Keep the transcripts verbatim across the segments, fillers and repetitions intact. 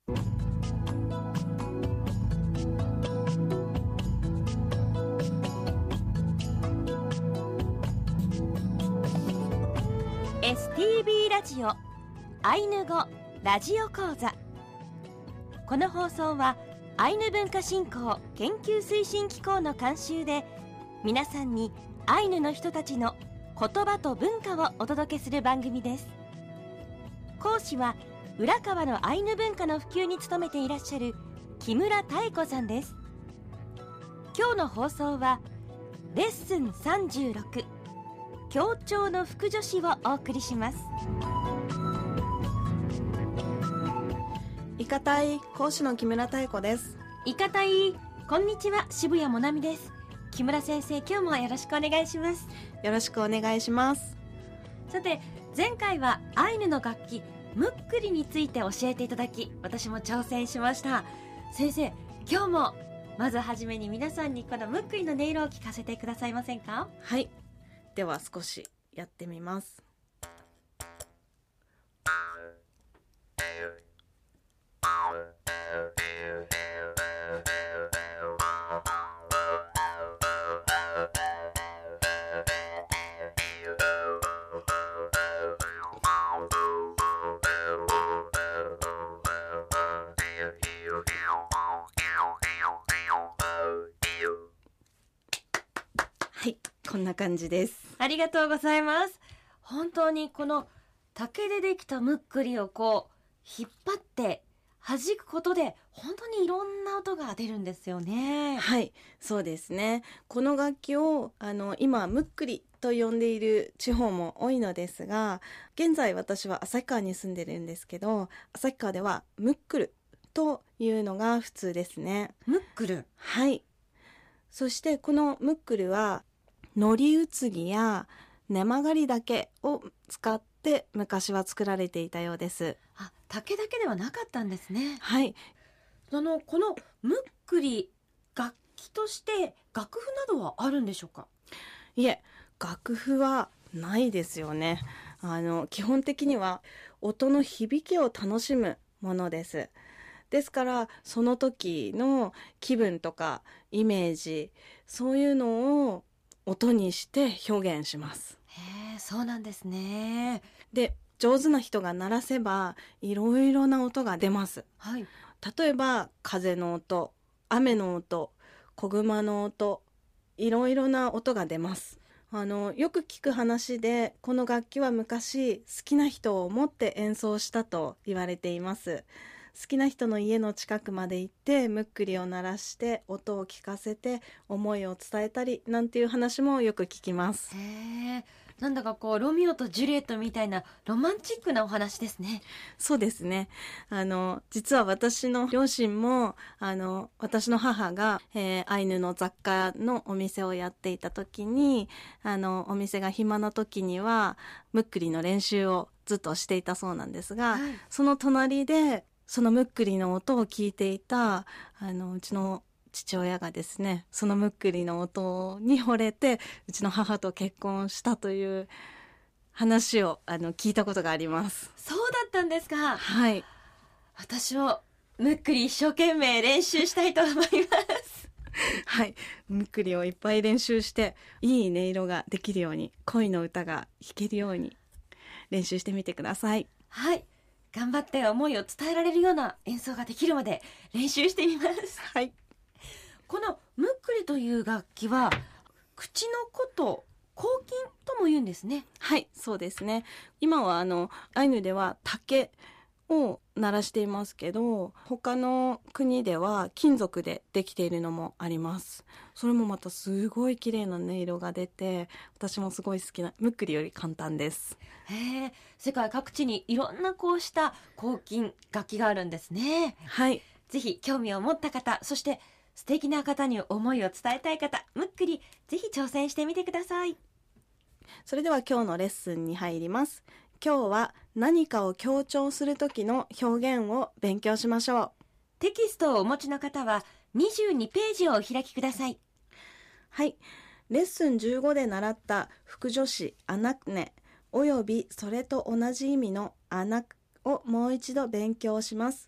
エスティービー ラジオアイヌ語ラジオ講座。この放送はアイヌ文化振興研究推進機構の監修で、皆さんにアイヌの人たちの言葉と文化をお届けする番組です。講師は浦川のアイヌ文化の普及に努めていらっしゃる木村妙子さんです。今日の放送はレッスンさんじゅうろく、協調の副助詞をお送りします。 いかたい講師の木村妙子です。 いかたい、こんにちは、渋谷もなみです。木村先生、今日もよろしくお願いします。 よろしくお願いします。 さて、前回はアイヌの楽器ムックリについて教えていただき、私も挑戦しました。先生、今日もまずはじめに皆さんにこのムックリの音色を聞かせてくださいませんか？ はい、では少しやってみます。はい、こんな感じです。 ありがとうございます。本当にこの竹でできたムックリをこう引っ張って弾くことで本当にいろんな音が出るんですよね。 はい、そうですね。この楽器をあの今ムックリと呼んでいる地方も多いのですが、現在私は旭川に住んでるんですけど、旭川ではムックルというのが普通ですね。 ムックル。 はい。そしてこのムックルはのりうつぎや根曲がり竹を使って昔は作られていたようです。 あ、竹だけではなかったんですね。 はい。 あのこのムックリ、楽器として楽譜などはあるんでしょうか？ いえ、楽譜はないですよね。あの基本的には音の響きを楽しむものです。ですからその時の気分とかイメージ、そういうのを音にして表現します。 へえ、そうなんですね。 で、上手な人が鳴らせばいろいろな音が出ます。 はい。 例えば風の音、雨の音、子熊の音、いろいろな音が出ます。あのよく聞く話で、この楽器は昔好きな人を思って演奏したと言われています。好きな人の家の近くまで行ってムックリを鳴らして音を聞かせて思いを伝えたりなんていう話もよく聞きます。 へえ、なんだかこうロミオとジュリエットみたいなロマンチックなお話ですね。 そうですね。あの実は私の両親もあの私の母が、えー、アイヌの雑貨のお店をやっていた時に、あのお店が暇な時にはムックリの練習をずっとしていたそうなんですが、 はい、 その隣でそのムックリの音を聞いていたあのうちの父親がですね、そのムックリの音に惚れてうちの母と結婚したという話をあの聞いたことがあります。 そうだったんですか。 はい。 私もムックリ一生懸命練習したいと思います。 はい、ムックリをいっぱい練習していい音色ができるように、恋の歌が弾けるように練習してみてください。 はい、頑張って思いを伝えられるような演奏ができるまで練習してみます。 はい。 このムックリという楽器は口のこと口琴とも言うんですね。 はい、そうですね。今はあのアイヌでは竹を鳴らしていますけど、他の国では金属でできているのもあります。それもまたすごい綺麗な音色が出て、私もすごい好きなムックリより簡単です。 へえ、世界各地にいろんなこうした口琴楽器があるんですね。 はい。 ぜひ興味を持った方、そして素敵な方に思いを伝えたい方、ムックリぜひ挑戦してみてください。 それでは今日のレッスンに入ります。今日は何かを強調する時の表現を勉強しましょう。 テキストをお持ちの方はにじゅうにページをお開きください。 はい。レッスンじゅうごで習った副助詞アナクネおよびそれと同じ意味のアナクをもう一度勉強します。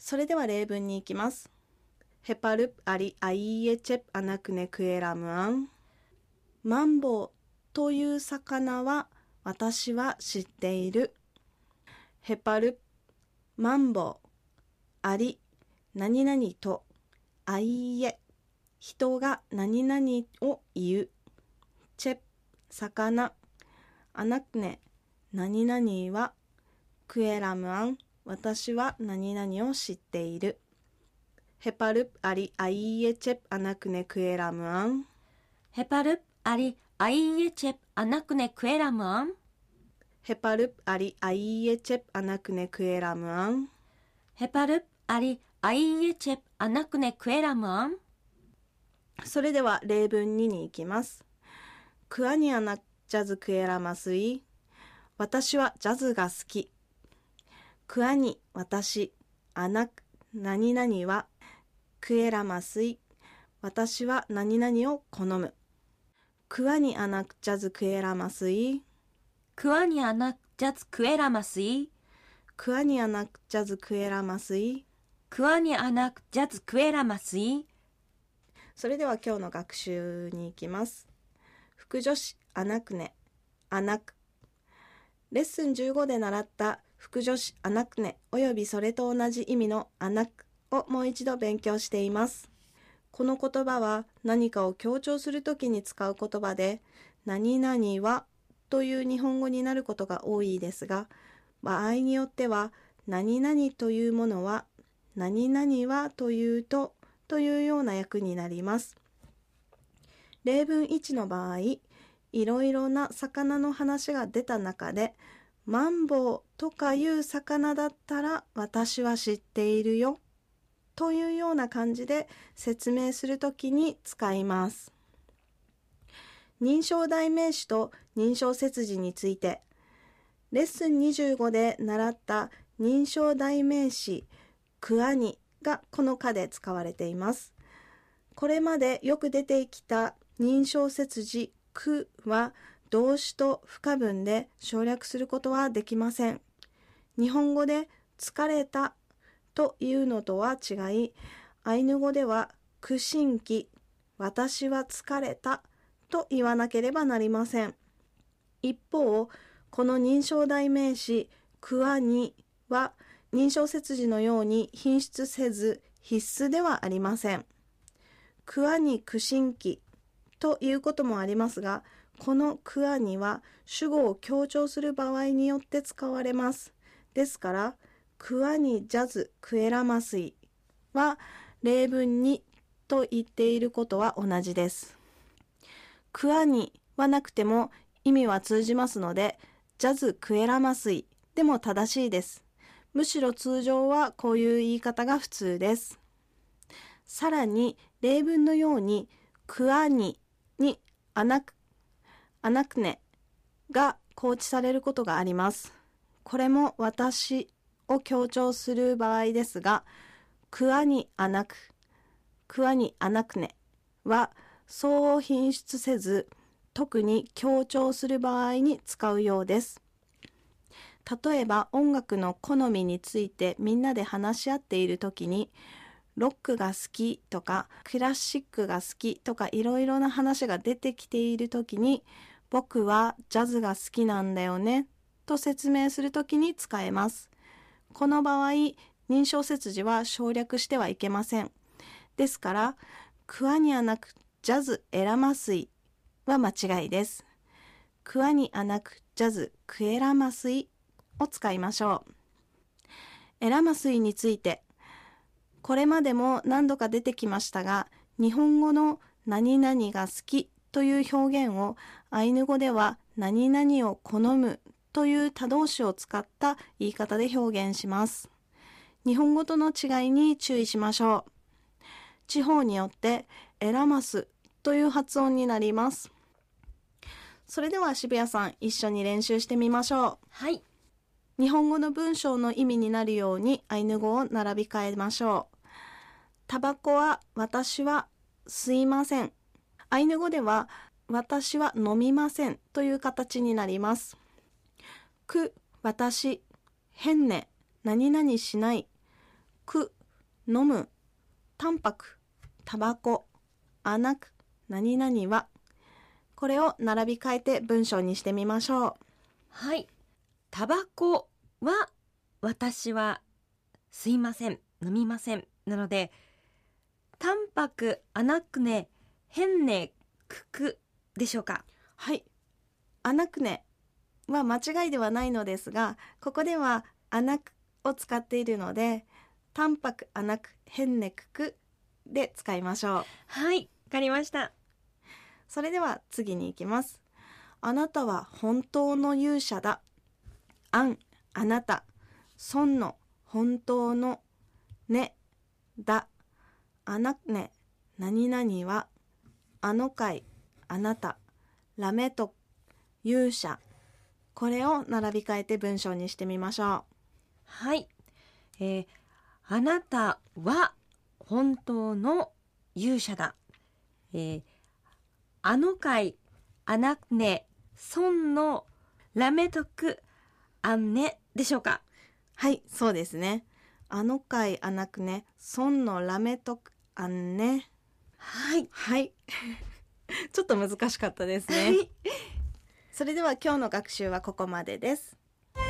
それでは例文に行きます。ヘパルプアリアイエチェプアナクネクエラムアン。マンボウという魚は私は知っている。ヘパルプマンボウアリ何々とアイエ人が何々を言う。チェプ魚アナクネ何々はクエラムアン私は何々を知っている。ヘパルプアリアイエチェプアナクネクエラムアン。 ヘパルプアリアイエチェプアナクネクエラムアン。 ヘパルプアリアイエチェプアナクネクエラムアン。 ヘパルプアリアイエチェプアナクネクエラムアン。 それでは例文にに行きます。クアニアナジャズクエラマスイ。私はジャズが好き。クアニ私アナ何々はクエラマスイ私は何々を好む。クアニアナジャズクエラマスイ。 クアニアナジャズクエラマスイ。 クアニアナジャズクエラマスイ。 クアニアナジャズクエラマスイ。 それでは今日の学習に行きます。副助詞アナクネアナク。レッスンじゅうごで習った副助詞アナクネおよびそれと同じ意味のアナクをもう一度勉強しています。この言葉は何かを強調するときに使う言葉で、何々はという日本語になることが多いですが、場合によっては何々というものは何々はというとというような訳になります。例文いちの場合、いろいろな魚の話が出た中で、マンボウとかいう魚だったら私は知っているよというような感じで説明するときに使います。認証代名詞と認証接字について、レッスンにじゅうごで習った認証代名詞クアニがこの課で使われています。これまでよく出てきた認証接字くは動詞と不可分で省略することはできません。日本語で疲れたというのとは違い、アイヌ語では苦心気、私は疲れたと言わなければなりません。一方、この認証代名詞クアニは認証接字のように品質せず必須ではありません。クアニ苦心気ということもありますが、このクアニは主語を強調する場合によって使われます。ですから、クアニジャズクエラマスイは例文にと言っていることは同じです。クアニはなくても意味は通じますので、ジャズクエラマスイでも正しいです。むしろ通常はこういう言い方が普通です。さらに例文のようにクアニにアナクアナクネが放置されることがあります。これも私を強調する場合ですが、クアニアナク、クアニアナクネはそう品質せず、特に強調する場合に使うようです。例えば音楽の好みについてみんなで話し合っているときに、ロックが好きとかクラシックが好きとかいろいろな話が出てきているときに、僕はジャズが好きなんだよねと説明するときに使えます。この場合、認証接字は省略してはいけません。ですから、クアニアナクジャズエラマスイは間違いです。クアニアナクジャズクエラマスイを使いましょう。エラマスイについて、これまでも何度か出てきましたが、日本語の何々が好きという表現をアイヌ語では何々を好むという他動詞を使った言い方で表現します。日本語との違いに注意しましょう。地方によってエラマスという発音になります。それでは渋谷さん、一緒に練習してみましょう。 はい。 日本語の文章の意味になるようにアイヌ語を並び替えましょう。タバコは私は吸いません。アイヌ語では私は飲みませんという形になります。く、私、変ね、何々しない。く飲む、タンパク、タバコ、あなく、何々は、これを並び替えて文章にしてみましょう。 はい。タバコは私は吸いません、飲みません。なので、タンパク、あなくね、へんね、くくでしょうか。 はい。あなくねは間違いではないのですが、ここではあなくを使っているので、タンパク、あなく、へんね、くくで使いましょう。 はい、わかりました。 それでは次に行きます。あなたは本当の勇者だ。あん、あなた。そんの、本当の。ね、だ。あなね、何々は。あの会、あなた。ラメと、勇者。これを並び替えて文章にしてみましょう。 はい。えー、あなたは本当の勇者だ。えー、あの会、あなね、そんの、ラメとく、あんねでしょうか。 はい、そうですね。あの会、あなくね、そんの、ラメとく、あんね。 はい。 はい。ちょっと難しかったですね。 はい。 それでは今日の学習はここまでです。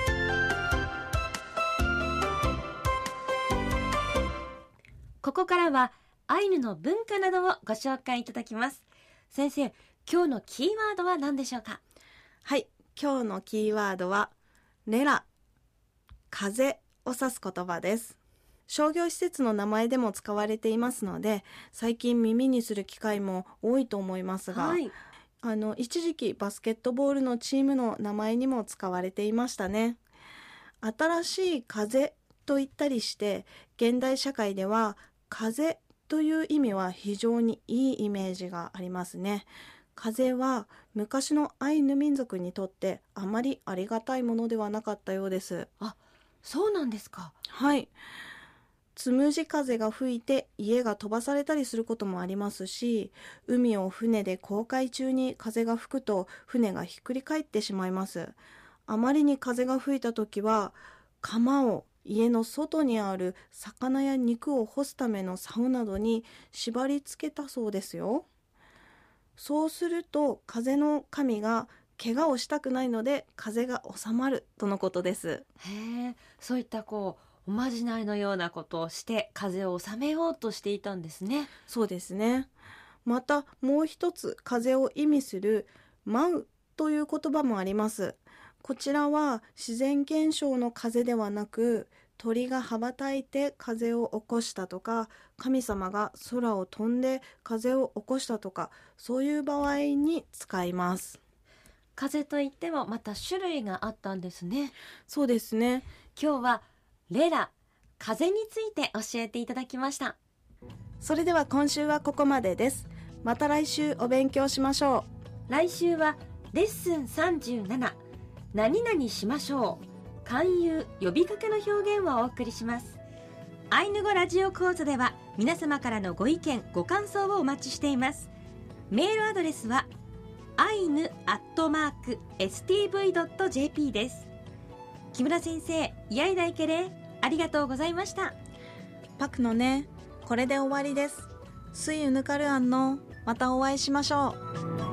ここからはアイヌの文化などをご紹介いただきます。先生、今日のキーワードは何でしょうか。 はい、今日のキーワードはレラ、風を指す言葉です。商業施設の名前でも使われていますので、最近耳にする機会も多いと思いますが、はい、あの一時期バスケットボールのチームの名前にも使われていましたね。新しい風と言ったりして、現代社会では風という意味は非常にいいイメージがありますね。風は昔のアイヌ民族にとってあまりありがたいものではなかったようです。 あ、そうなんですか。 はい。つむじ風が吹いて家が飛ばされたりすることもありますし、海を船で航海中に風が吹くと船がひっくり返ってしまいます。あまりに風が吹いた時は、釜を家の外にある魚や肉を干すための竿などに縛り付けたそうですよ。そうすると風の神が怪我をしたくないので風が収まるとのことです。 へえ、そういったこうおまじないのようなことをして風を収めようとしていたんですね。 そうですね。またもう一つ風を意味する舞うという言葉もあります。こちらは自然現象の風ではなく、鳥が羽ばたいて風を起こしたとか、神様が空を飛んで風を起こしたとか、そういう場合に使います。 風といってもまた種類があったんですね。 そうですね。 今日はレラ、風について教えていただきました。 それでは今週はここまでです。また来週お勉強しましょう。来週はレッスンさんじゅうなな、何々しましょう、勧誘呼びかけの表現をお送りします。アイヌ語ラジオ講座では皆様からのご意見ご感想をお待ちしています。メールアドレスはアイヌアットマークエスティーブイドットジェーピー です。木村先生、イヤイダイケレありがとうございました。 パクのね、これで終わりです。スイウヌカルアンのまたお会いしましょう。